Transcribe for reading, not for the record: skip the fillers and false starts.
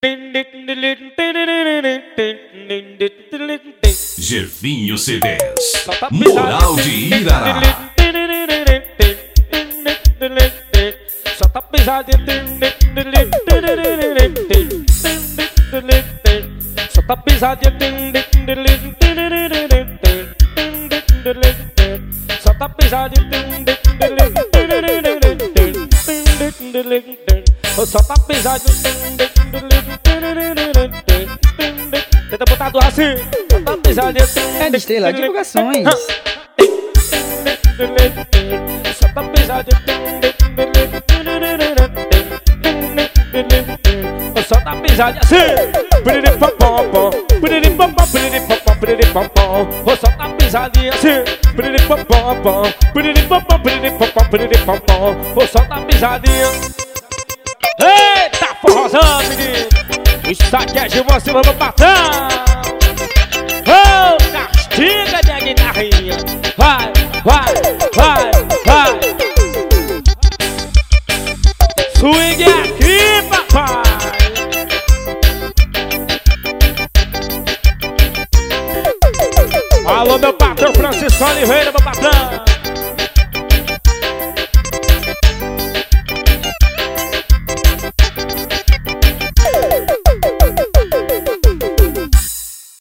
Jefinho CDs, Moral de Irará. Só tá pesado. Só tá pesado. Só tá pesado. Só tá pesado. Tenta botar do assim. Só tá pesado. É de Estrela Divulgações. Só tá pesado. Só tá pesado assim. Só tá pesado assim. Só tá pesadinha. Eita, forrozão, menino. Isso aqui é de você, vamos matar. Oh, castiga, minha guitarrinha. Vai, vai, vai, vai. Swing aqui, papai. Alô, meu patrão Francisco Oliveira,